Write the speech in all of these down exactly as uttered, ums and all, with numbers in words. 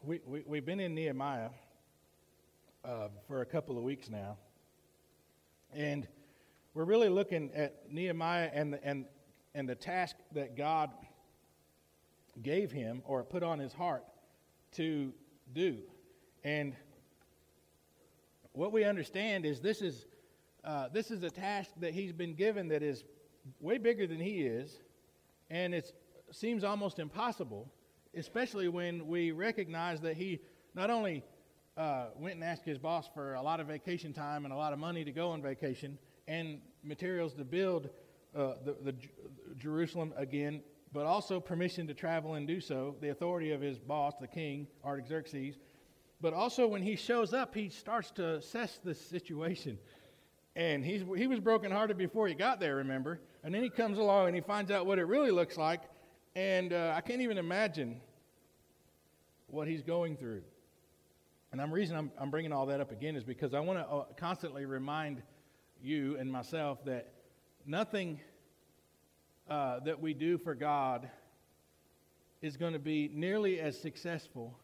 we, we, we've been in Nehemiah uh, for a couple of weeks now. And we're really looking at Nehemiah and the, and, and the task that God gave him or put on his heart to do. And what we understand is this is uh, this is a task that he's been given that is way bigger than he is, and it seems almost impossible, especially when we recognize that he not only uh, went and asked his boss for a lot of vacation time and a lot of money to go on vacation and materials to build uh, the, the Jerusalem again, but also permission to travel and do so, the authority of his boss, the king, Artaxerxes. But also when he shows up, he starts to assess the situation. And he's, he was brokenhearted before he got there, remember? And then he comes along and he finds out what it really looks like. And uh, I can't even imagine what he's going through. And the reason I'm, I'm bringing all that up again is because I want to uh, constantly remind you and myself that nothing uh, that we do for God is going to be nearly as successful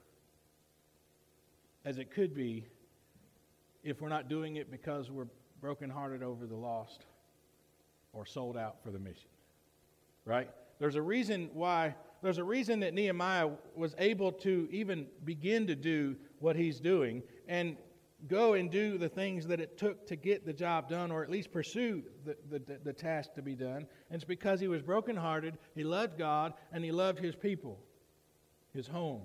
as it could be if we're not doing it because we're brokenhearted over the lost or sold out for the mission, right? There's a reason why, there's a reason that Nehemiah was able to even begin to do what he's doing and go and do the things that it took to get the job done, or at least pursue the, the, the task to be done. And it's because he was brokenhearted, he loved God, and he loved his people, his home.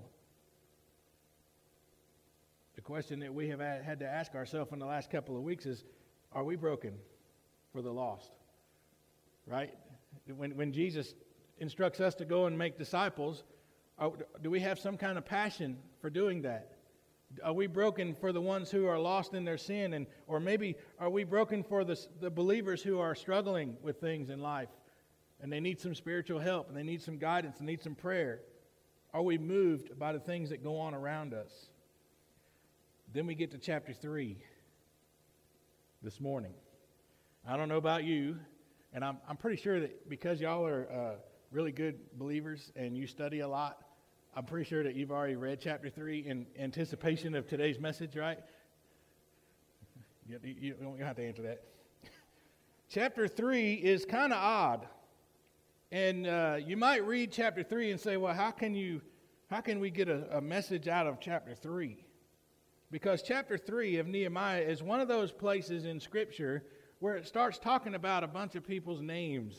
The question that we have had to ask ourselves in the last couple of weeks is, are we broken for the lost? Right? When, when Jesus instructs us to go and make disciples, are, do we have some kind of passion for doing that? Are we broken for the ones who are lost in their sin? And or maybe are we broken for the, the believers who are struggling with things in life and they need some spiritual help and they need some guidance and need some prayer? Are we moved by the things that go on around us? Then we get to chapter three this morning. I don't know about you, and I'm I'm pretty sure that because y'all are uh, really good believers and you study a lot, I'm pretty sure that you've already read chapter three in anticipation of today's message, right? You, you, you don't have to answer that. Chapter three is kind of odd, and uh, you might read chapter three and say, "Well, how can you, how can we get a, a message out of chapter three?" Because chapter three of Nehemiah is one of those places in Scripture where it starts talking about a bunch of people's names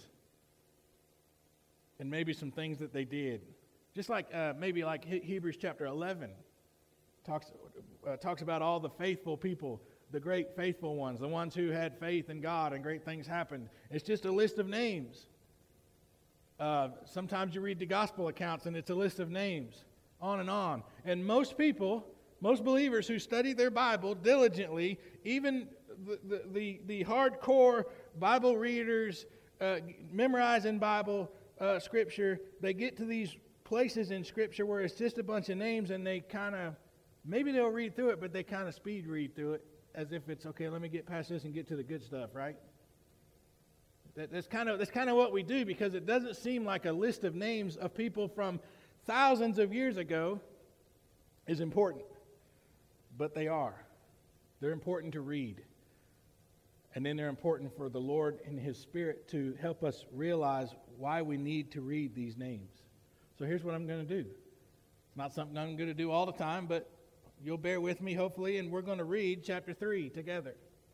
and maybe some things that they did. Just like uh, maybe like Hebrews chapter eleven talks, uh, talks about all the faithful people, the great faithful ones, the ones who had faith in God and great things happened. It's just a list of names. Uh, sometimes you read the gospel accounts and it's a list of names, on and on. And most people... Most believers who study their Bible diligently, even the, the, the, the hardcore Bible readers, uh, memorizing Bible uh, Scripture, they get to these places in Scripture where it's just a bunch of names and they kind of, maybe they'll read through it, but they kind of speed read through it as if it's, okay, let me get past this and get to the good stuff, right? That, that's kind of that's kind of what we do because it doesn't seem like a list of names of people from thousands of years ago is important. But they are. They're important to read. And then they're important for the Lord and His Spirit to help us realize why we need to read these names. So here's what I'm going to do. It's not something I'm going to do all the time, but you'll bear with me, hopefully, and we're going to read chapter three together.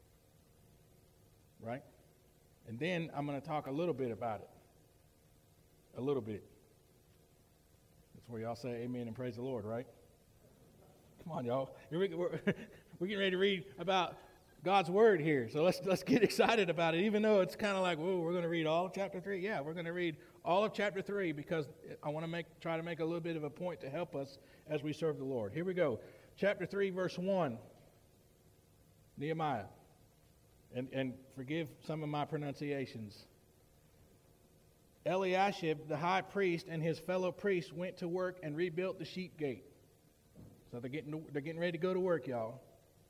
Right? And then I'm going to talk a little bit about it. A little bit. That's where y'all say amen and praise the Lord, right? Come on, y'all. We're, we're, we're getting ready to read about God's Word here. So let's let's get excited about it, even though it's kind of like, whoa, we're going to read all of chapter three. Yeah, we're going to read all of chapter three because I want to make try to make a little bit of a point to help us as we serve the Lord. Here we go. Chapter three, verse one. Nehemiah. And, and forgive some of my pronunciations. Eliashib, the high priest, and his fellow priests went to work and rebuilt the sheep gate. So they're getting, to, they're getting ready to go to work, y'all.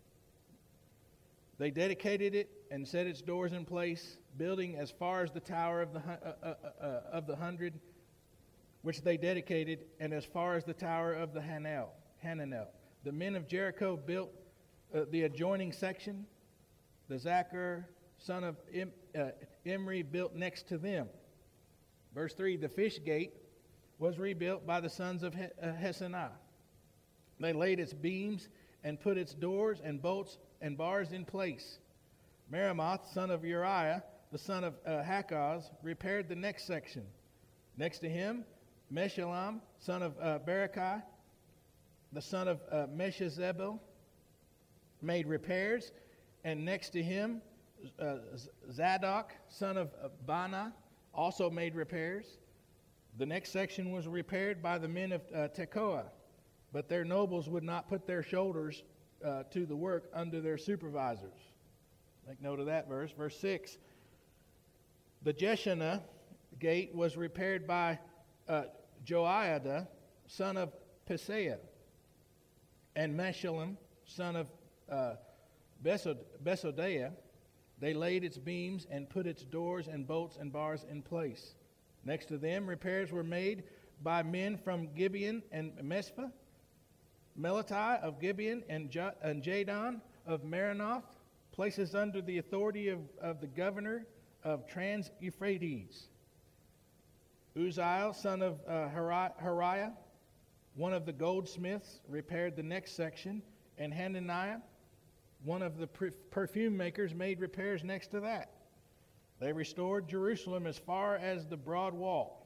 They dedicated it and set its doors in place, building as far as the tower of the uh, uh, uh, of the hundred, which they dedicated, and as far as the tower of the Hanel. Hananel. The men of Jericho built uh, the adjoining section. The Zachar, son of Im, uh, Imri, built next to them. Verse three, the fish gate was rebuilt by the sons of Hesenah. They laid its beams and put its doors and bolts and bars in place. Meremoth, son of Uriah, the son of uh, Hakaz, repaired the next section. Next to him, Meshullam, son of uh, Berechiah, the son of uh, Meshezabel, made repairs. And next to him, uh, Zadok, son of uh, Bana, also made repairs. The next section was repaired by the men of uh, Tekoa, but their nobles would not put their shoulders uh, to the work under their supervisors. Make note of that verse. Verse six. The Jeshanah gate was repaired by uh, Joiada, son of Paseah, and Meshullam, son of uh, Besod- Besodeiah. They laid its beams and put its doors and bolts and bars in place. Next to them, repairs were made by men from Gibeon and Mespah, Melati of Gibeon and, J- and Jadon of Meronoth, places under the authority of, of the governor of Trans-Euphrates. Uzziel, son of uh, Hariah, one of the goldsmiths, repaired the next section, and Hananiah, one of the perfume makers, made repairs next to that. They restored Jerusalem as far as the broad wall.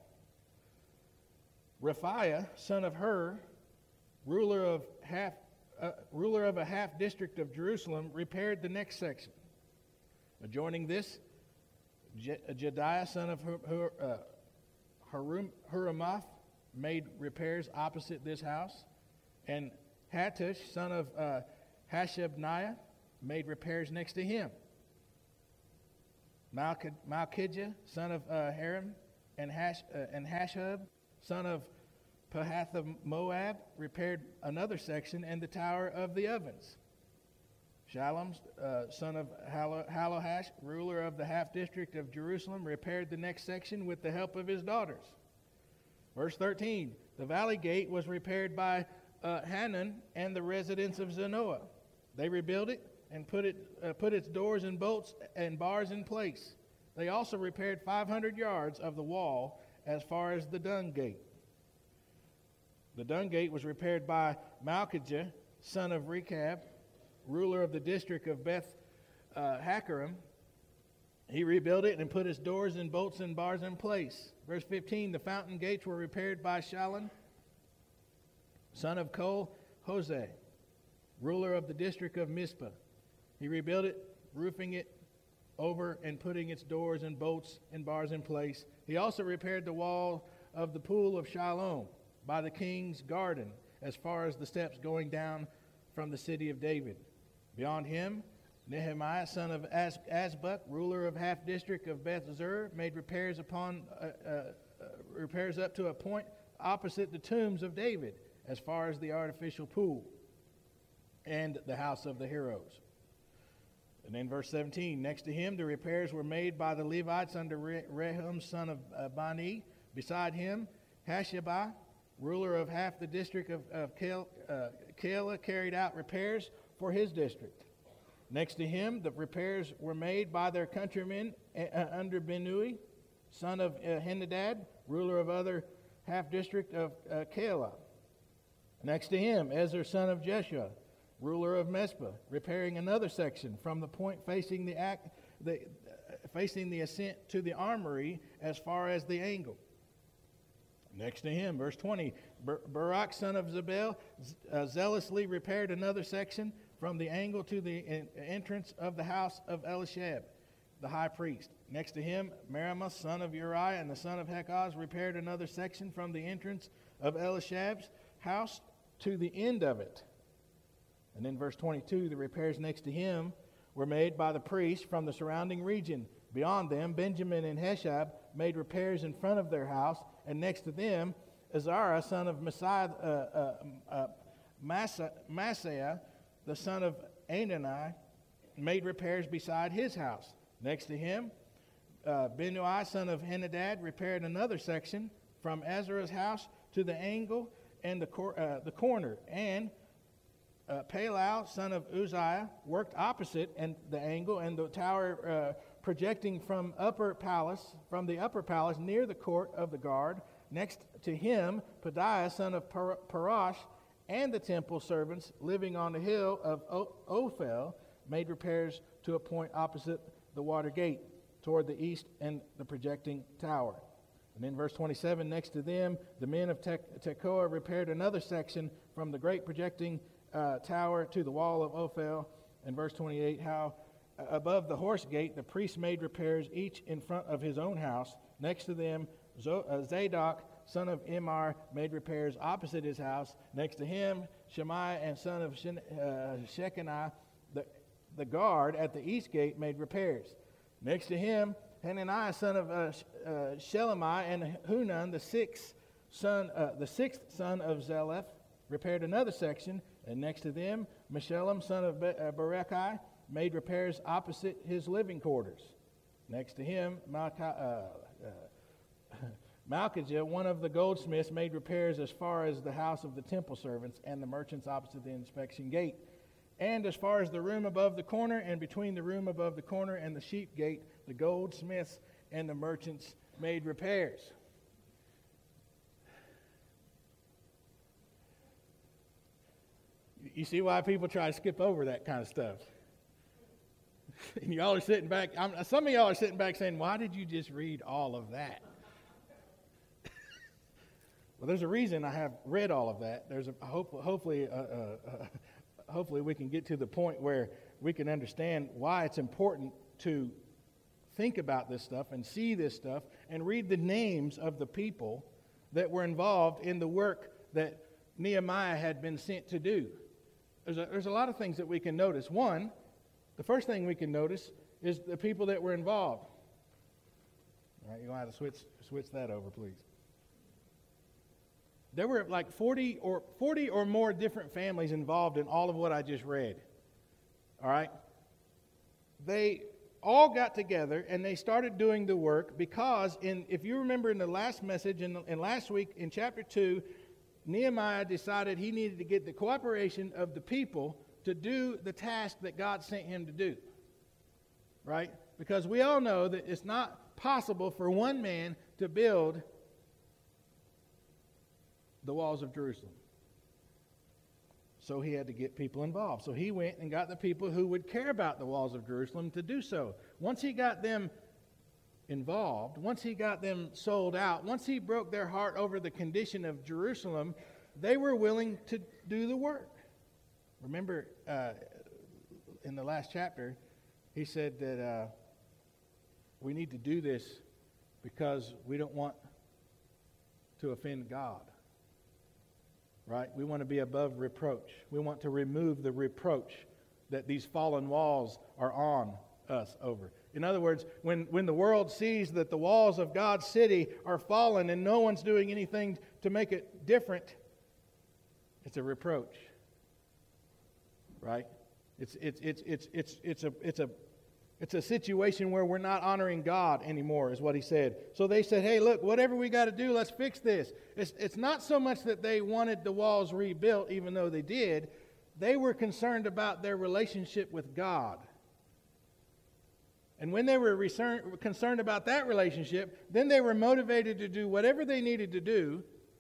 Raphiah, son of Hur, ruler of half, uh, ruler of a half district of Jerusalem, repaired the next section. Adjoining this, Je- Jediah, son of Hur, Hur, uh, Hurum, Huramoth, made repairs opposite this house, and Hattush, son of uh, Hashabniah, made repairs next to him. Malch- Malchijah, son of uh, Haram, and, Hash, uh, and Hashub, son of Pahath of Moab, repaired another section and the tower of the ovens. Shallum, uh, son of Halo- Halohash, ruler of the half district of Jerusalem, repaired the next section with the help of his daughters. Verse thirteen, the valley gate was repaired by uh, Hanan and the residents of Zanoah. They rebuilt it and put it uh, put its doors and bolts and bars in place. They also repaired five hundred yards of the wall as far as the dung gate. The dung gate was repaired by Malchijah, son of Rechab, ruler of the district of Beth uh, Hakerem. He rebuilt it and put its doors and bolts and bars in place. Verse fifteen, the fountain gates were repaired by Shallun, son of Kol Hoseh, ruler of the district of Mizpah. He rebuilt it, roofing it over and putting its doors and bolts and bars in place. He also repaired the wall of the pool of Shalom by the king's garden, as far as the steps going down from the city of David. Beyond him, Nehemiah, son of Az- Azbuk, ruler of half district of Beth Zur, made repairs upon uh, uh, uh, repairs up to a point opposite the tombs of David, as far as the artificial pool and the house of the heroes. And then verse seventeen, next to him the repairs were made by the Levites under Re- Rehum, son of uh, Bani. Beside him, Hashabah, ruler of half the district of, of Kel, uh, Keilah, carried out repairs for his district. Next to him, the repairs were made by their countrymen uh, under Benui, son of uh, Henadad, ruler of other half district of uh, Keilah. Next to him, Ezra, son of Jeshua, ruler of Mespah, repairing another section from the point facing the, act, the uh, facing the ascent to the armory as far as the angle. Next to him, verse twenty, Bar- Barak, son of Zabel, uh, zealously repaired another section from the angle to the in- entrance of the house of Elishab, the high priest. Next to him, Meremoth, son of Uriah, and the son of Hakaz, repaired another section from the entrance of Elishab's house to the end of it. And then verse twenty-two, the repairs next to him were made by the priests from the surrounding region. Beyond them, Benjamin and Heshab made repairs in front of their house, and next to them, Azariah, son of Messiah, uh, uh, uh, Massa, Maaseiah, the son of Anani, made repairs beside his house. Next to him, uh, Benui, son of Henadad, repaired another section from Ezra's house to the angle and the, cor- uh, the corner. And uh, Palal, son of Uzziah, worked opposite and the angle, and the tower uh, projecting from upper palace, from the upper palace near the court of the guard. Next to him, Pedaiah, son of Par- Parash, and the temple servants living on the hill of o- Ophel made repairs to a point opposite the water gate toward the east and the projecting tower. And in verse twenty-seven, next to them, the men of Te- Tekoa repaired another section from the great projecting uh, tower to the wall of Ophel. And verse twenty-eight, how uh, above the horse gate the priests made repairs, each in front of his own house. Next to them, Zo- uh, Zadok, son of Immer, made repairs opposite his house. Next to him, Shemaiah and son of Shen- uh, Shechaniah, the, the guard at the east gate, made repairs. Next to him, Hananiah, son of uh, uh, Shelemiah, and Hunan, the sixth son, uh, the sixth son of Zeleph, repaired another section. And next to them, Meshullam, son of Be- uh, Berechiah, made repairs opposite his living quarters. Next to him, Malchi- uh, uh, Malchijah, one of the goldsmiths, made repairs as far as the house of the temple servants and the merchants opposite the inspection gate, and as far as the room above the corner, and between the room above the corner and the sheep gate, the goldsmiths and the merchants made repairs. You see why people try to skip over that kind of stuff? And y'all are sitting back, I'm, some of y'all are sitting back saying, why did you just read all of that? Well, there's a reason I have read all of that. There's a hope, hopefully, uh, uh, uh, hopefully we can get to the point where we can understand why it's important to think about this stuff and see this stuff and read the names of the people that were involved in the work that Nehemiah had been sent to do. There's a, there's a lot of things that we can notice. One, the first thing we can notice is the people that were involved. All right, you're going to have to switch, switch that over, please. There were like forty or forty or more different families involved in all of what I just read. All right? They all got together and they started doing the work because, in, if you remember in the last message, in, in last week in chapter two, Nehemiah decided he needed to get the cooperation of the people to do the task that God sent him to do. Right? Because we all know that it's not possible for one man to build the walls of Jerusalem. So he had to get people involved. So he went and got the people who would care about the walls of Jerusalem to do so. Once he got them involved, once he got them sold out, once he broke their heart over the condition of Jerusalem, they were willing to do the work. Remember, uh, in the last chapter, he said that uh, we need to do this because we don't want to offend God. Right? We want to be above reproach. We want to remove the reproach that these fallen walls are on us over. In other words, when, when the world sees that the walls of God's city are fallen and no one's doing anything to make it different, it's a reproach. Right? It's it's it's it's it's it's a it's a It's a situation where we're not honoring God anymore, is what he said. So they said, hey, look, whatever we got to do, let's fix this. It's, it's not so much that they wanted the walls rebuilt, even though they did. They were concerned about their relationship with God. And when they were recern- concerned about that relationship, then they were motivated to do whatever they needed to do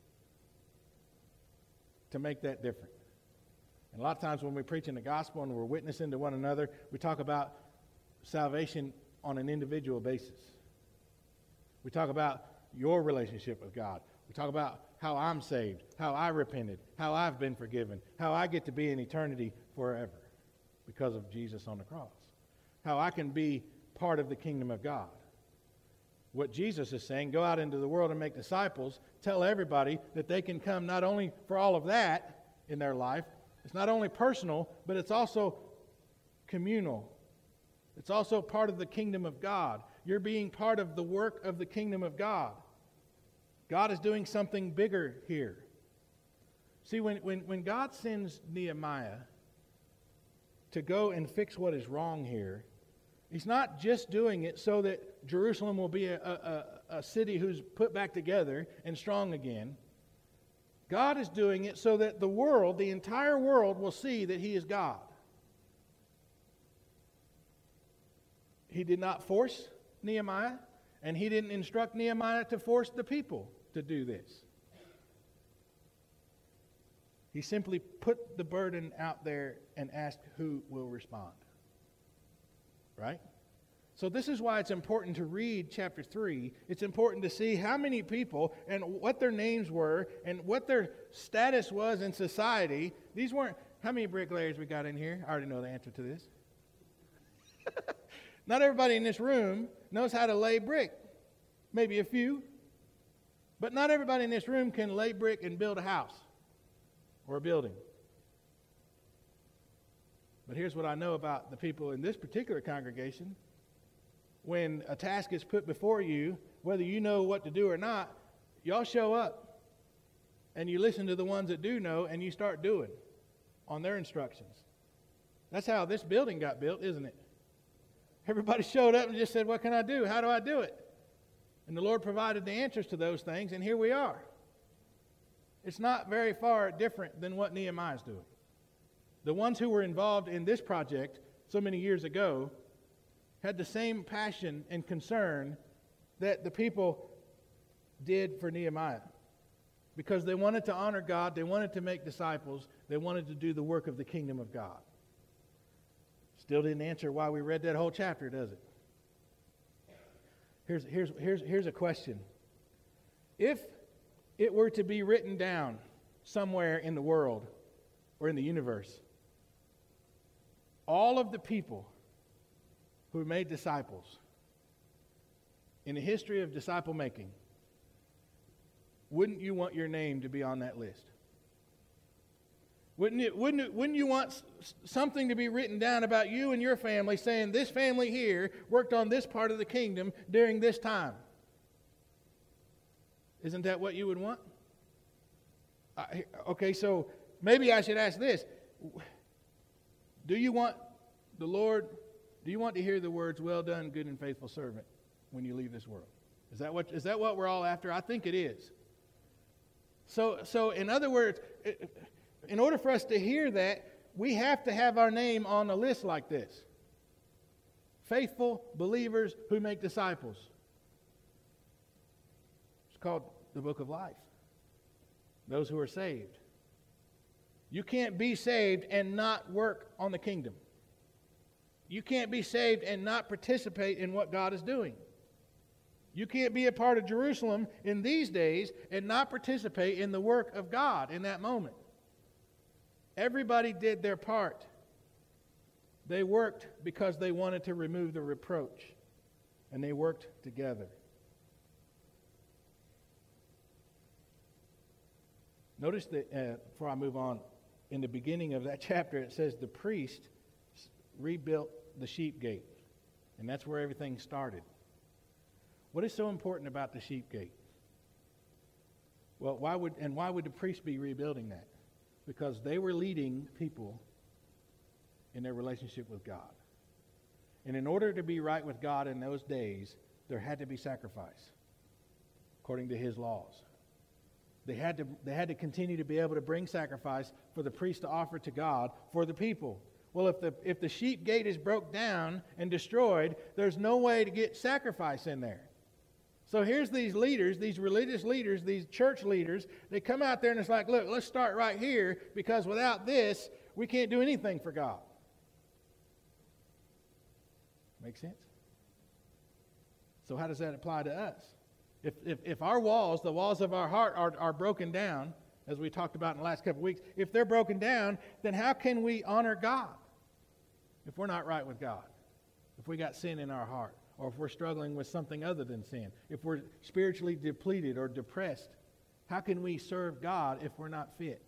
to make that different. And a lot of times when we're preaching the gospel and we're witnessing to one another, we talk about salvation on an individual basis. We talk about your relationship with God. We talk about how I'm saved, how I repented, how I've been forgiven, how I get to be in eternity forever because of Jesus on the cross, how I can be part of the kingdom of God. What Jesus is saying, go out into the world and make disciples, tell everybody that they can come not only for all of that in their life, it's not only personal, but it's also communal. It's also part of the kingdom of God. You're being part of the work of the kingdom of God. God is doing something bigger here. See, when, when, when God sends Nehemiah to go and fix what is wrong here, he's not just doing it so that Jerusalem will be a, a, a city who's put back together and strong again. God is doing it so that the world, the entire world, will see that He is God. He did not force Nehemiah, and He didn't instruct Nehemiah to force the people to do this. He simply put the burden out there and asked who will respond. Right? So this is why it's important to read chapter three. It's important to see how many people and what their names were and what their status was in society. These weren't, how many bricklayers we got in here? I already know the answer to this. Not everybody in this room knows how to lay brick. Maybe a few. But not everybody in this room can lay brick and build a house or a building. But here's what I know about the people in this particular congregation. When a task is put before you, whether you know what to do or not, y'all show up and you listen to the ones that do know and you start doing on their instructions. That's how this building got built, isn't it? Everybody showed up and just said, what can I do? How do I do it? And the Lord provided the answers to those things, and here we are. It's not very far different than what Nehemiah is doing. The ones who were involved in this project so many years ago had the same passion and concern that the people did for Nehemiah. Because they wanted to honor God, they wanted to make disciples, they wanted to do the work of the kingdom of God. Still didn't answer why we read that whole chapter, does it? Here's, here's, here's, here's a question. If it were to be written down somewhere in the world or in the universe, all of the people who made disciples in the history of disciple making, wouldn't you want your name to be on that list? Wouldn't it, wouldn't it, wouldn't you want something to be written down about you and your family saying this family here worked on this part of the kingdom during this time? Isn't that what you would want? I, okay, so maybe I should ask this. Do you want the Lord, do you want to hear the words, well done, good and faithful servant, when you leave this world? Is that what, is that what we're all after? I think it is. So, so in other words, it, in order for us to hear that, we have to have our name on a list like this. Faithful believers who make disciples. It's called the Book of Life. Those who are saved. You can't be saved and not work on the kingdom. You can't be saved and not participate in what God is doing. You can't be a part of Jerusalem in these days and not participate in the work of God in that moment. Everybody did their part. They worked because they wanted to remove the reproach, and they worked together. Notice that, uh, before I move on, in the beginning of that chapter it says the priest rebuilt the sheep gate, and that's where everything started. What is so important about the sheep gate? Well, why would and why would the priest be rebuilding that? Because they were leading people in their relationship with God. And in order to be right with God in those days, there had to be sacrifice according to His laws. They had to, they had to continue to be able to bring sacrifice for the priest to offer to God for the people. Well, if the, if the sheep gate is broke down and destroyed, there's no way to get sacrifice in there. So here's these leaders, these religious leaders, these church leaders. They come out there and it's like, look, let's start right here, because without this, we can't do anything for God. Make sense? So how does that apply to us? If, if, if our walls, the walls of our heart are, are broken down, as we talked about in the last couple of weeks, if they're broken down, then how can we honor God if we're not right with God? If we got sin in our heart, or if we're struggling with something other than sin, if we're spiritually depleted or depressed, how can we serve God if we're not fit?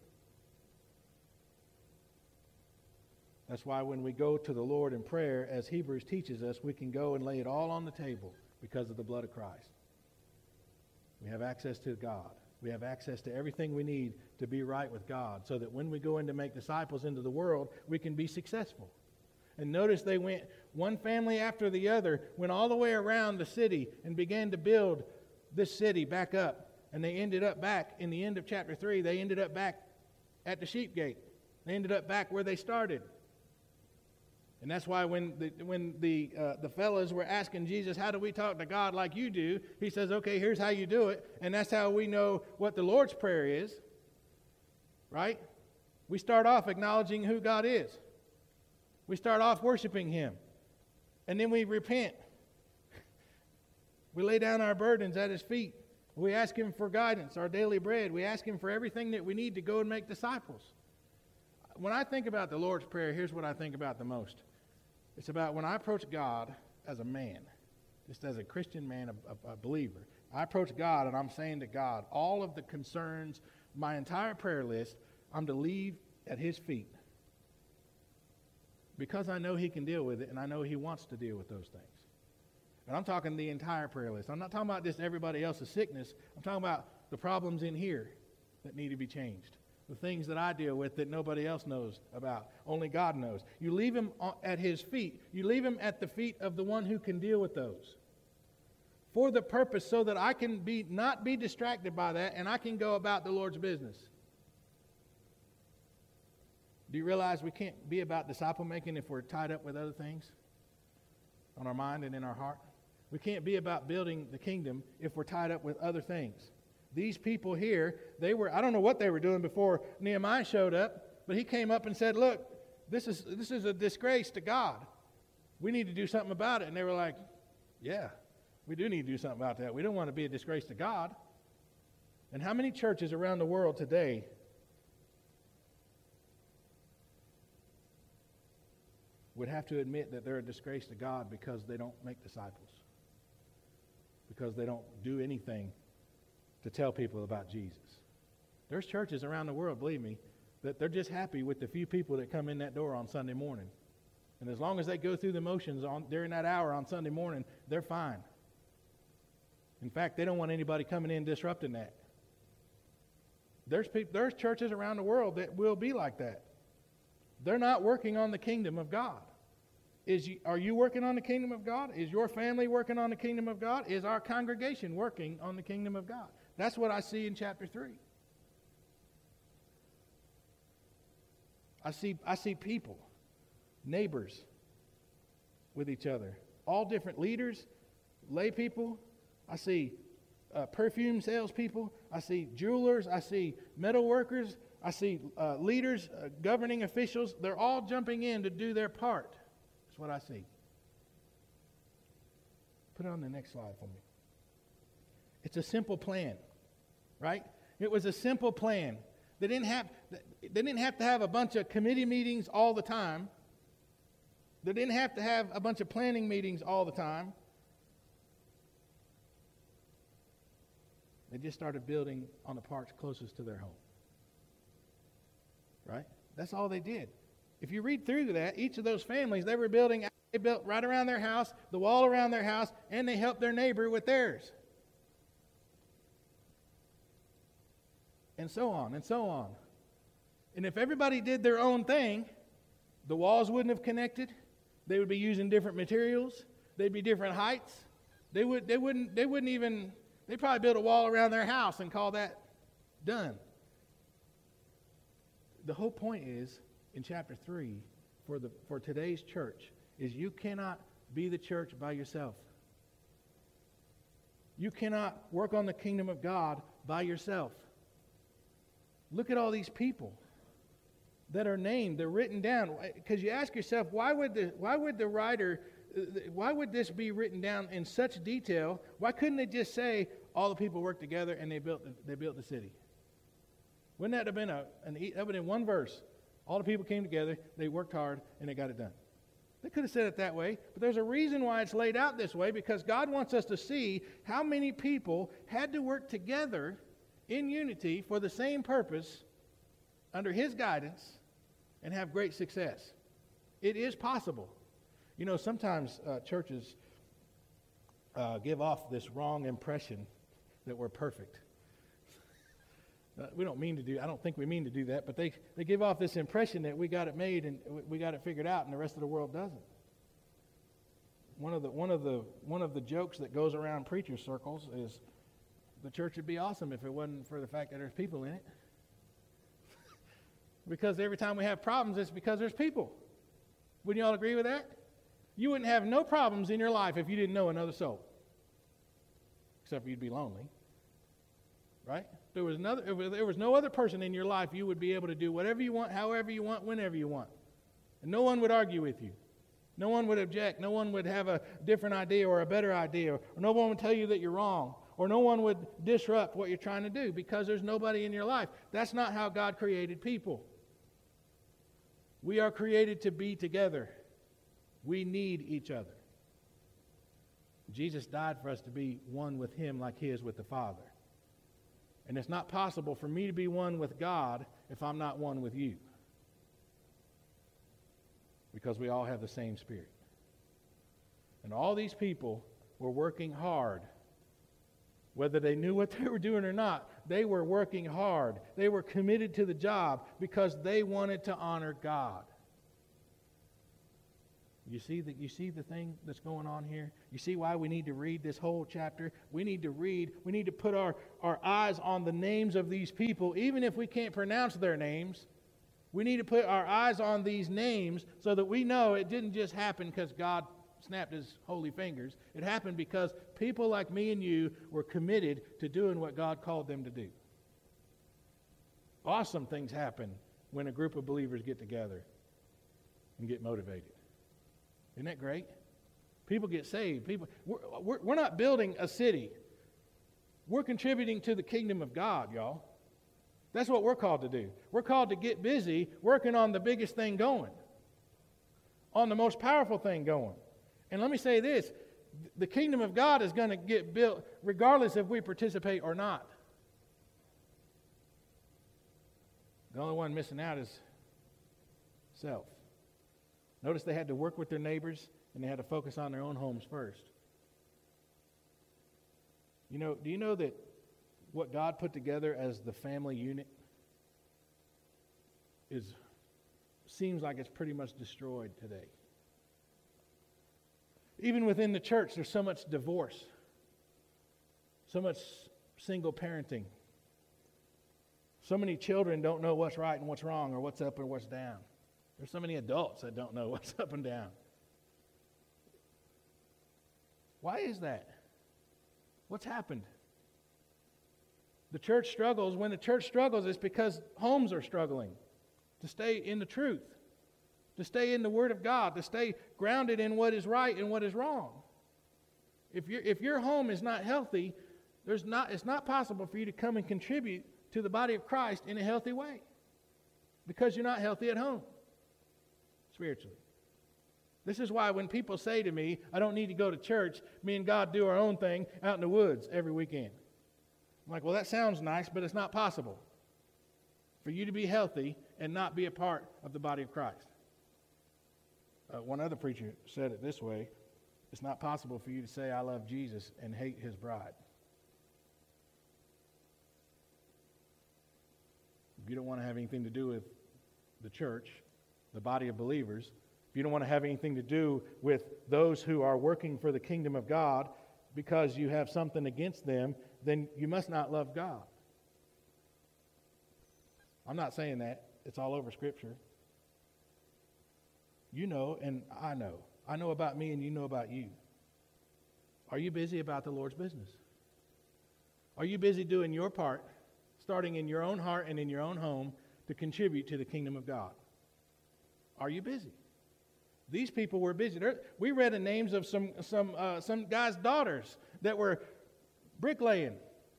That's why when we go to the Lord in prayer, as Hebrews teaches us, we can go and lay it all on the table because of the blood of Christ. We have access to God. We have access to everything we need to be right with God, so that when we go in to make disciples into the world, we can be successful. And notice they went, one family after the other, went all the way around the city and began to build this city back up. and they ended up back in the end of chapter three. They ended up back at the sheep gate. They ended up back where they started. And that's why when the when the uh, the fellas were asking Jesus, how do we talk to God like you do? He says, okay, here's how you do it. And that's how we know what the Lord's Prayer is. Right? We start off acknowledging who God is. We start off worshiping Him. And then we repent. We lay down our burdens at His feet. We ask Him for guidance, our daily bread. We ask Him for everything that we need to go and make disciples. When I think about the Lord's Prayer, here's what I think about the most. It's about when I approach God as a man, just as a Christian man, a, a, a believer. I approach God and I'm saying to God, all of the concerns, my entire prayer list, I'm to leave at His feet. Because I know He can deal with it and I know He wants to deal with those things. And I'm talking the entire prayer list. I'm not talking about just everybody else's sickness. I'm talking about the problems in here that need to be changed. The things that I deal with that nobody else knows about. Only God knows. You leave Him at His feet. You leave Him at the feet of the one who can deal with those. For the purpose so that I can be not be distracted by that and I can go about the Lord's business. Do you realize we can't be about disciple making if we're tied up with other things on our mind and in our heart? We can't be about building the kingdom if we're tied up with other things. These people here, they were, I don't know what they were doing before Nehemiah showed up, but he came up and said, look, this is this is a disgrace to God. We need to do something about it. And they were like, yeah, we do need to do something about that. We don't want to be a disgrace to God. And how many churches around the world today would have to admit that they're a disgrace to God because they don't make disciples? Because they don't do anything to tell people about Jesus. There's churches around the world, believe me, that they're just happy with the few people that come in that door on Sunday morning. And as long as they go through the motions on during that hour on Sunday morning, they're fine. In fact, they don't want anybody coming in disrupting that. There's people, there's churches around the world that will be like that. They're not working on the kingdom of God. Is you, are you working on the kingdom of God? Is your family working on the kingdom of God? Is our congregation working on the kingdom of God? That's what I see in chapter three. I see, I see people, neighbors with each other, all different leaders, lay people. I see uh, perfume salespeople. I see jewelers. I see metal workers. I see uh, leaders, uh, governing officials. They're all jumping in to do their part. That's what I see. Put it on the next slide for me. It's a simple plan, right? It was a simple plan. They didn't have, they didn't have to have a bunch of committee meetings all the time. They didn't have to have a bunch of planning meetings all the time. They just started building on the parts closest to their home. Right? That's all they did. If you read through that, each of those families, they were building, they built right around their house, the wall around their house, and they helped their neighbor with theirs. And so on, and so on. And if everybody did their own thing, the walls wouldn't have connected. They would be using different materials. They'd be different heights. They would, they wouldn't, they wouldn't even, they'd probably build a wall around their house and call that done. The whole point is, in chapter three, for the for today's church, is you cannot be the church by yourself. You cannot work on the kingdom of God by yourself. Look at all these people that are named, they're written down. Because you ask yourself, why would the why would the writer, why would this be written down in such detail? Why couldn't they just say all the people worked together and they built they built the city? Wouldn't that have been a an that would have been in one verse? All the people came together, they worked hard, and they got it done. They could have said it that way, but there's a reason why it's laid out this way, because God wants us to see how many people had to work together in unity for the same purpose under His guidance and have great success. It is possible. You know, sometimes uh, churches uh, give off this wrong impression that we're perfect. Uh, we don't mean to do, I don't think we mean to do that, but they, they give off this impression that we got it made and we got it figured out and the rest of the world doesn't. One of the, one of the, one of the jokes that goes around preacher circles is, the church would be awesome if it wasn't for the fact that there's people in it. Because every time we have problems, it's because there's people. Wouldn't you all agree with that? You wouldn't have no problems in your life if you didn't know another soul. Except you'd be lonely. Right? If there was another, if there was no other person in your life, you would be able to do whatever you want, however you want, whenever you want. And no one would argue with you. No one would object. No one would have a different idea or a better idea. Or no one would tell you that you're wrong. Or no one would disrupt what you're trying to do because there's nobody in your life. That's not how God created people. We are created to be together. We need each other. Jesus died for us to be one with Him like He is with the Father. And it's not possible for me to be one with God if I'm not one with you. Because we all have the same Spirit. And all these people were working hard. Whether they knew what they were doing or not, they were working hard. They were committed to the job because they wanted to honor God. You see the, you see the thing that's going on here? You see why we need to read this whole chapter? We need to read, we need to put our, our eyes on the names of these people, even if we can't pronounce their names. We need to put our eyes on these names so that we know it didn't just happen because God snapped His holy fingers. It happened because people like me and you were committed to doing what God called them to do. Awesome things happen when a group of believers get together and get motivated. Isn't that great? People get saved. People, we're, we're, we're not building a city. We're contributing to the kingdom of God, y'all. That's what we're called to do. We're called to get busy working on the biggest thing going, on the most powerful thing going. And let me say this, the kingdom of God is going to get built regardless if we participate or not. The only one missing out is self. Notice they had to work with their neighbors and they had to focus on their own homes first. You know, do you know that what God put together as the family unit is seems like it's pretty much destroyed today? Even within the church, there's so much divorce, so much single parenting. So many children don't know what's right and what's wrong or what's up or what's down. There's so many adults that don't know what's up and down. Why is that? What's happened? The church struggles. When the church struggles, it's because homes are struggling to stay in the truth, to stay in the Word of God, to stay grounded in what is right and what is wrong. If your if your home is not healthy, there's not it's not possible for you to come and contribute to the body of Christ in a healthy way because you're not healthy at home spiritually. This is why when people say to me, I don't need to go to church, me and God do our own thing out in the woods every weekend. I'm like, well, that sounds nice, but it's not possible for you to be healthy and not be a part of the body of Christ. Uh, one other preacher said it this way, it's not possible for you to say, I love Jesus and hate His bride. If you don't want to have anything to do with the church, the body of believers, if you don't want to have anything to do with those who are working for the kingdom of God because you have something against them, then you must not love God. I'm not saying that. It's all over Scripture. You know, and I know. I know about me and you know about you. Are you busy about the Lord's business? Are you busy doing your part, starting in your own heart and in your own home, to contribute to the kingdom of God? Are you busy? These people were busy. They're, we read the names of some some uh, some guys' daughters that were bricklaying.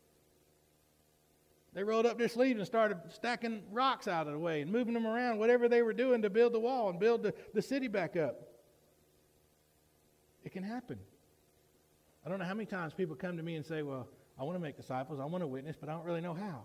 They rolled up their sleeves and started stacking rocks out of the way and moving them around, whatever they were doing to build the wall and build the, the city back up. It can happen. I don't know how many times people come to me and say, well, I want to make disciples, I want to witness, but I don't really know how.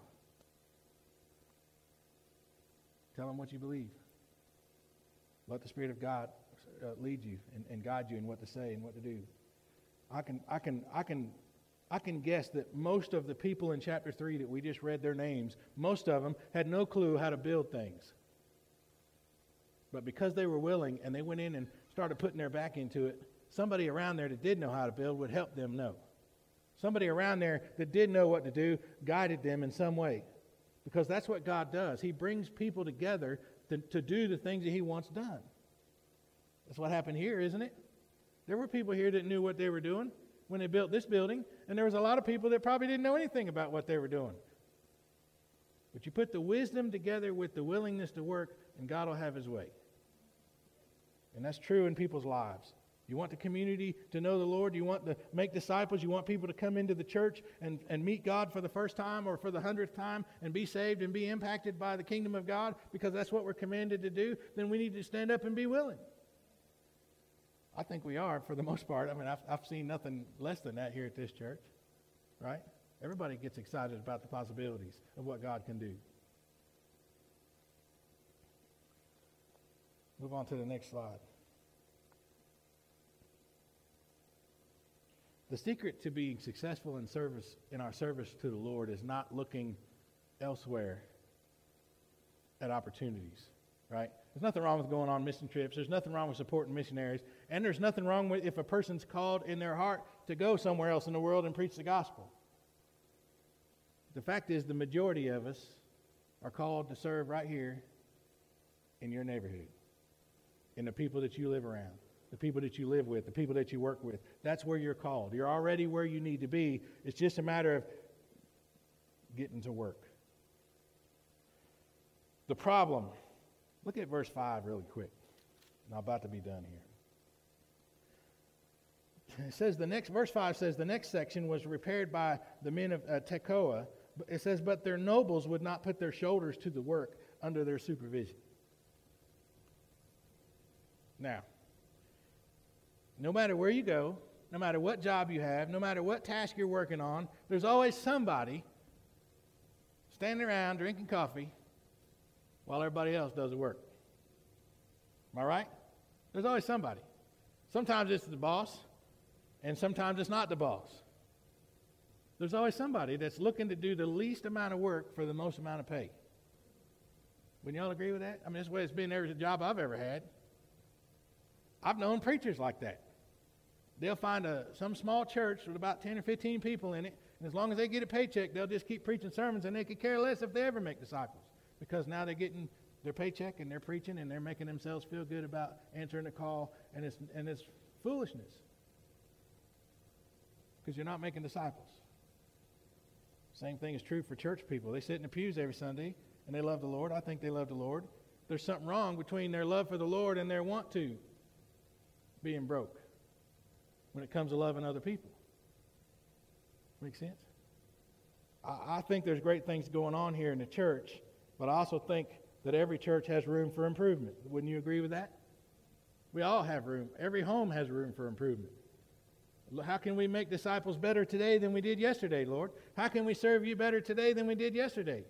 Tell them what you believe. Let the Spirit of God uh, lead you and, and guide you in what to say and what to do. I can, I can, I can, I can guess that most of the people in chapter three that we just read their names, most of them had no clue how to build things. But because they were willing and they went in and started putting their back into it, somebody around there that did know how to build would help them know. Somebody around there that did know what to do guided them in some way. Because that's what God does. He brings people together to, to do the things that he wants done. That's what happened here, isn't it? There were people here that knew what they were doing when they built this building, and there was a lot of people that probably didn't know anything about what they were doing. But you put the wisdom together with the willingness to work, and God will have his way. And that's true in people's lives. You want the community to know the Lord, you want to make disciples, you want people to come into the church and, and meet God for the first time or for the hundredth time and be saved and be impacted by the kingdom of God, because that's what we're commanded to do, then we need to stand up and be willing. I think we are for the most part. I mean, I've, I've seen nothing less than that here at this church, right? Everybody gets excited about the possibilities of what God can do. Move on to the next slide. The secret to being successful in service, in our service to the Lord, is not looking elsewhere at opportunities, right? There's nothing wrong with going on mission trips. There's nothing wrong with supporting missionaries. And there's nothing wrong with if a person's called in their heart to go somewhere else in the world and preach the gospel. The fact is, the majority of us are called to serve right here in your neighborhood, in the people that you live around, the people that you live with, the people that you work with. That's where you're called. You're already where you need to be. It's just a matter of getting to work. The problem, look at verse five really quick. I'm about to be done here. It says the next, verse five says, the next section was repaired by the men of uh, Tekoa. It says, but their nobles would not put their shoulders to the work under their supervision. Now, no matter where you go, no matter what job you have, no matter what task you're working on, there's always somebody standing around drinking coffee while everybody else does the work. Am I right? There's always somebody. Sometimes it's the boss, and sometimes it's not the boss. There's always somebody that's looking to do the least amount of work for the most amount of pay. Wouldn't y'all agree with that? I mean, that's the way it's been every job I've ever had. I've known preachers like that. They'll find a, some small church with about ten or fifteen people in it, and as long as they get a paycheck, they'll just keep preaching sermons, and they could care less if they ever make disciples, because now they're getting their paycheck, and they're preaching, and they're making themselves feel good about answering the call, and it's, and it's foolishness, because you're not making disciples. Same thing is true for church people. They sit in the pews every Sunday, and they love the Lord. I think they love the Lord. There's something wrong between their love for the Lord and their want to being broke when it comes to loving other people. Make sense? I, I think there's great things going on here in the church, but I also think that every church has room for improvement. Wouldn't you agree with that? We all have room. Every home has room for improvement. How can we make disciples better today than we did yesterday, Lord? How can we serve you better today than we did yesterday?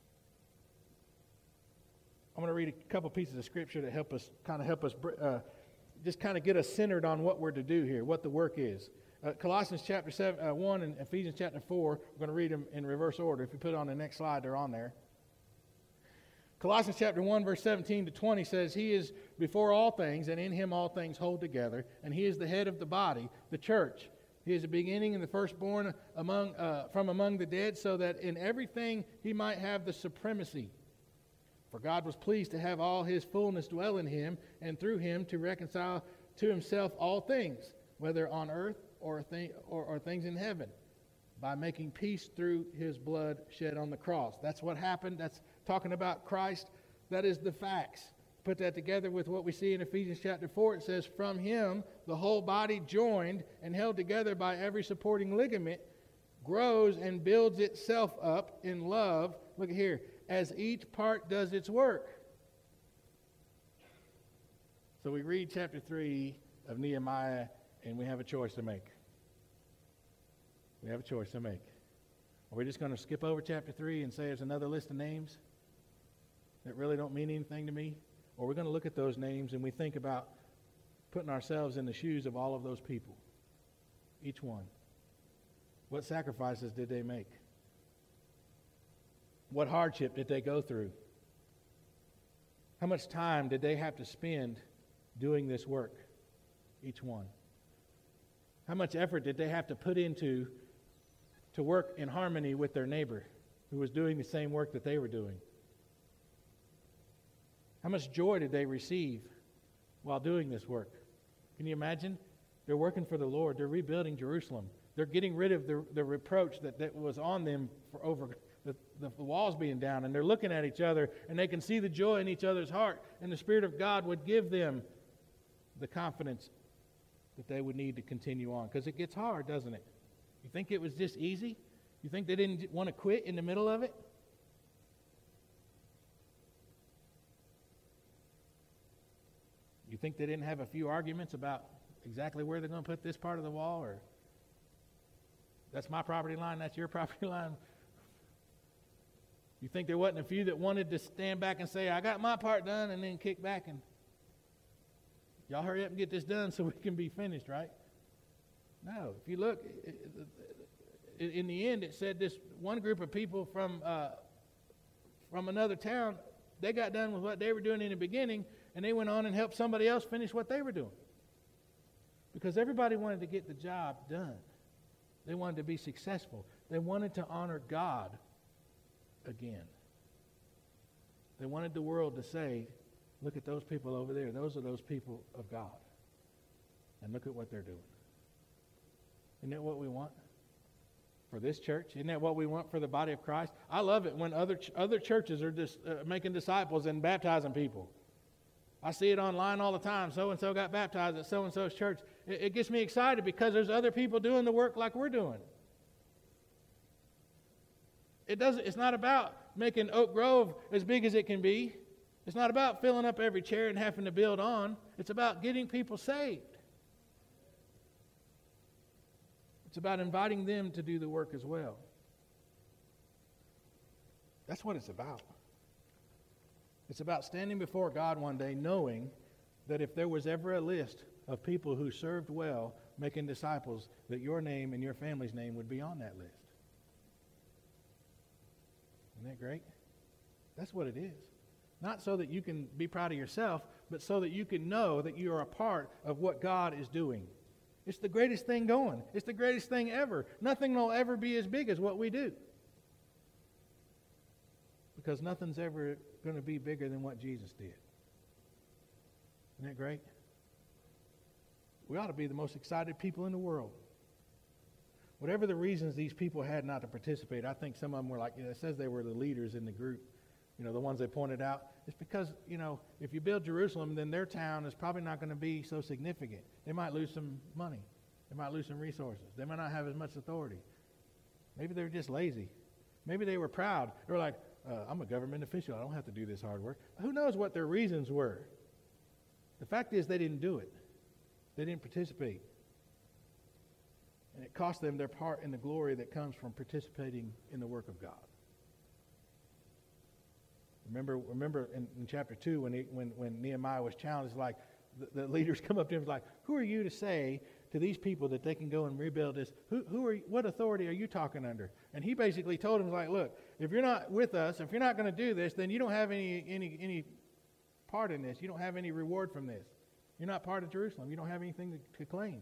I'm going to read a couple pieces of scripture that help us, kind of help us, uh, just kind of get us centered on what we're to do here, what the work is. Uh, Colossians chapter seven, uh, one and Ephesians chapter four, we're going to read them in reverse order. If you put it on the next slide, they're on there. Colossians chapter one, verse seventeen to twenty says, He is before all things, and in Him all things hold together, and He is the head of the body, the church. He is the beginning and the firstborn among uh, from among the dead, so that in everything He might have the supremacy. For God was pleased to have all His fullness dwell in Him, and through Him to reconcile to Himself all things, whether on earth or, th- or, or things in heaven, by making peace through His blood shed on the cross. That's what happened. That's talking about Christ. That is the facts. Put that together with what we see in Ephesians chapter four. It says, from Him, the whole body joined and held together by every supporting ligament, grows and builds itself up in love. Look here. As each part does its work. So we read chapter three of Nehemiah, and we have a choice to make. We have a choice to make. Are we just going to skip over chapter three and say there's another list of names that really don't mean anything to me? Or we're going to look at those names and we think about putting ourselves in the shoes of all of those people, each one. What sacrifices did they make? What hardship did they go through? How much time did they have to spend doing this work, each one? How much effort did they have to put into to work in harmony with their neighbor who was doing the same work that they were doing? How much joy did they receive while doing this work? Can you imagine? They're working for the Lord. They're rebuilding Jerusalem. They're getting rid of the, the reproach that, that was on them for over the, the, the walls being down. And they're looking at each other, and they can see the joy in each other's heart. And the Spirit of God would give them the confidence that they would need to continue on. Because it gets hard, doesn't it? You think it was just easy? You think they didn't want to quit in the middle of it? You think they didn't have a few arguments about exactly where they're going to put this part of the wall? Or that's my property line, that's your property line? You think there wasn't a few that wanted to stand back and say, I got my part done, and then kick back and, y'all hurry up and get this done so we can be finished, right? No. If you look, in the end, it said this one group of people from uh, from another town, they got done with what they were doing in the beginning, and they went on and helped somebody else finish what they were doing. Because everybody wanted to get the job done. They wanted to be successful. They wanted to honor God again. They wanted the world to say, look at those people over there. Those are those people of God. And look at what they're doing. Isn't that what we want for this church? Isn't that what we want for the body of Christ? I love it when other ch- other churches are just uh, making disciples and baptizing people. I see it online all the time. So-and-so got baptized at so-and-so's church. It, it gets me excited because there's other people doing the work like we're doing. It doesn't. It's not about making Oak Grove as big as it can be. It's not about filling up every chair and having to build on. It's about getting people saved. It's about inviting them to do the work as well. That's what it's about. It's about standing before God one day knowing that if there was ever a list of people who served well, making disciples, that your name and your family's name would be on that list. Isn't that great? That's what it is. Not so that you can be proud of yourself, but so that you can know that you are a part of what God is doing. It's the greatest thing going. It's the greatest thing ever. Nothing will ever be as big as what we do. Because nothing's ever going to be bigger than what Jesus did. Isn't that great? We ought to be the most excited people in the world. Whatever the reasons these people had not to participate, I think some of them were like, you know, it says they were the leaders in the group. You know, the ones they pointed out. It's because, you know, if you build Jerusalem, then their town is probably not going to be so significant. They might lose some money. They might lose some resources. They might not have as much authority. Maybe they were just lazy. Maybe they were proud. They were like, uh, I'm a government official. I don't have to do this hard work. Who knows what their reasons were? The fact is they didn't do it. They didn't participate. And it cost them their part in the glory that comes from participating in the work of God. Remember, remember in, in chapter two when, he, when when Nehemiah was challenged, like the, the leaders come up to him and like, "Who are you to say to these people that they can go and rebuild this? Who who are you, what authority are you talking under?" And he basically told him, like, "Look, if you're not with us, if you're not going to do this, then you don't have any any any part in this. You don't have any reward from this. You're not part of Jerusalem. You don't have anything to, to claim."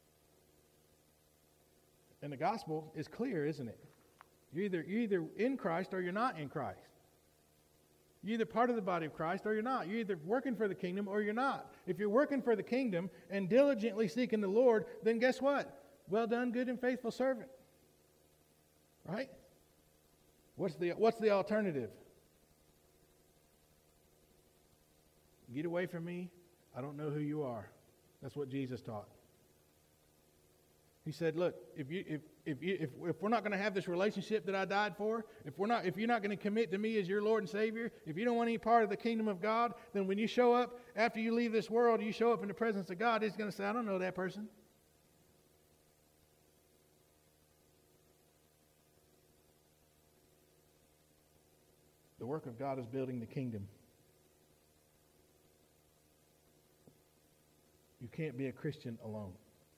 And the gospel is clear, isn't it? You're either you're either in Christ or you're not in Christ. You're either part of the body of Christ or you're not. You're either working for the kingdom or you're not. If you're working for the kingdom and diligently seeking the Lord, then guess what? Well done, good and faithful servant. Right? What's the what's the alternative? Get away from me. I don't know who you are. That's what Jesus taught. He said, look, if you if if you if, if we're not going to have this relationship that I died for, if we're not if you're not going to commit to me as your Lord and Savior, if you don't want any part of the kingdom of God, then when you show up after you leave this world, you show up in the presence of God, He's going to say, I don't know that person. The work of God is building the kingdom. You can't be a Christian alone.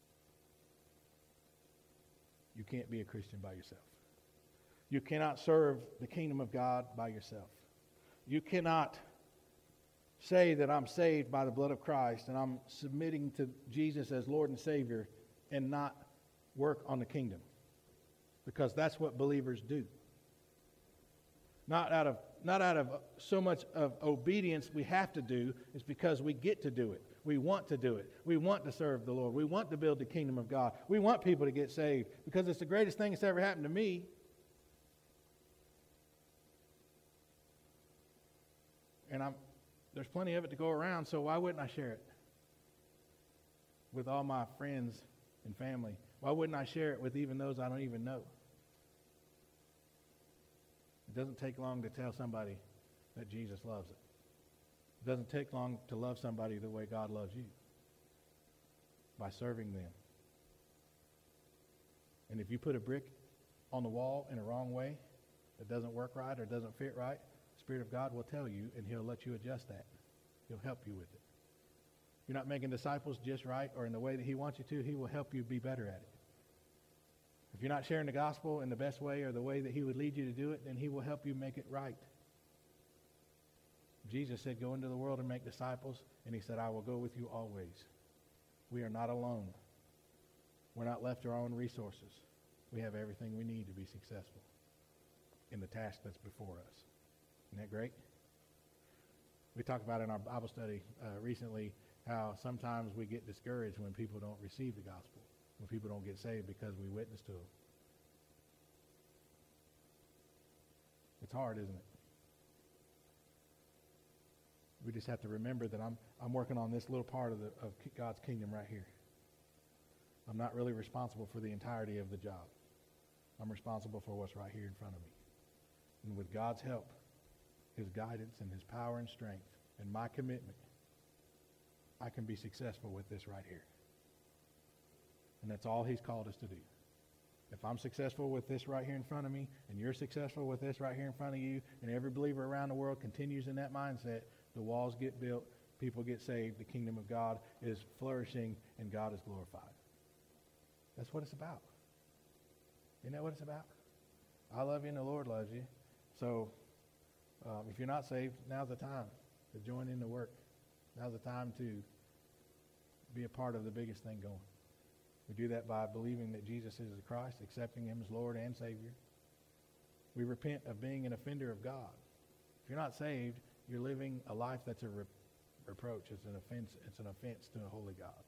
You can't be a Christian by yourself. You cannot serve the kingdom of God by yourself. You cannot say that I'm saved by the blood of Christ and I'm submitting to Jesus as Lord and Savior and not work on the kingdom. because that's what believers do. Not out of not out of so much of obedience we have to do, it's because we get to do it. We want to do it. We want to serve the Lord. We want to build the kingdom of God. We want people to get saved because it's the greatest thing that's ever happened to me. And I'm, there's plenty of it to go around, so why wouldn't I share it with all my friends and family? Why wouldn't I share it with even those I don't even know? It doesn't take long to tell somebody that Jesus loves it. It doesn't take long to love somebody the way God loves you, by serving them. And if you put a brick on the wall in a wrong way, that doesn't work right or doesn't fit right, the Spirit of God will tell you, and He'll let you adjust that. He'll help you with it. If you're not making disciples just right or in the way that He wants you to, He will help you be better at it. If you're not sharing the gospel in the best way or the way that He would lead you to do it, then He will help you make it right. Jesus said, go into the world and make disciples, and He said, I will go with you always. We are not alone. We're not left to our own resources. We have everything we need to be successful in the task that's before us. Isn't that great? We talked about in our Bible study uh, recently how sometimes we get discouraged when people don't receive the gospel, when people don't get saved because we witness to them. It's hard, isn't it? We just have to remember that I'm I'm working on this little part of the of God's kingdom right here. I'm not really responsible for the entirety of the job. I'm responsible for what's right here in front of me. And with God's help, His guidance and His power and strength and my commitment, I can be successful with this right here. And that's all He's called us to do. If I'm successful with this right here in front of me, and you're successful with this right here in front of you, and every believer around the world continues in that mindset, the walls get built, people get saved, the kingdom of God is flourishing, and God is glorified. That's what it's about. Isn't that what it's about? I love you and the Lord loves you. So um, if you're not saved, now's the time to join in the work. Now's the time to be a part of the biggest thing going. We do that by believing that Jesus is the Christ, accepting Him as Lord and Savior. We repent of being an offender of God. If you're not saved, you're living a life that's a re- reproach. It's an offense. It's an offense to a holy God.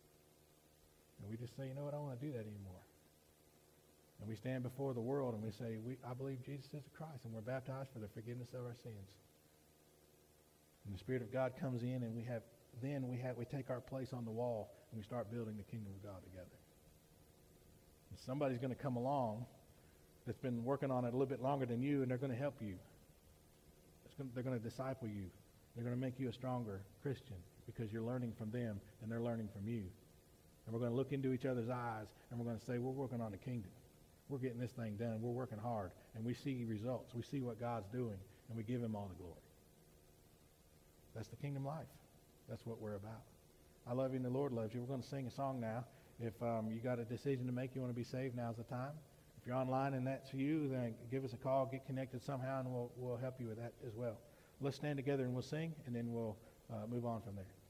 And we just say, you know what, I don't want to do that anymore. And we stand before the world and we say, we, I believe Jesus is the Christ, and we're baptized for the forgiveness of our sins. And the Spirit of God comes in, and we have then we have we take our place on the wall, and we start building the kingdom of God together. And somebody's going to come along that's been working on it a little bit longer than you, and they're going to help you. It's going to, they're going to disciple you. They're going to make you a stronger Christian because you're learning from them, and they're learning from you. And we're going to look into each other's eyes, and we're going to say, we're working on the kingdom. We're getting this thing done. We're working hard, and we see results. We see what God's doing, and we give Him all the glory. That's the kingdom life. That's what we're about. I love you and the Lord loves you. We're going to sing a song now. If um, you got a decision to make, you want to be saved, now's the time. If you're online and that's you, then give us a call, get connected somehow, and we'll, we'll help you with that as well. Let's stand together and we'll sing, and then we'll uh, move on from there.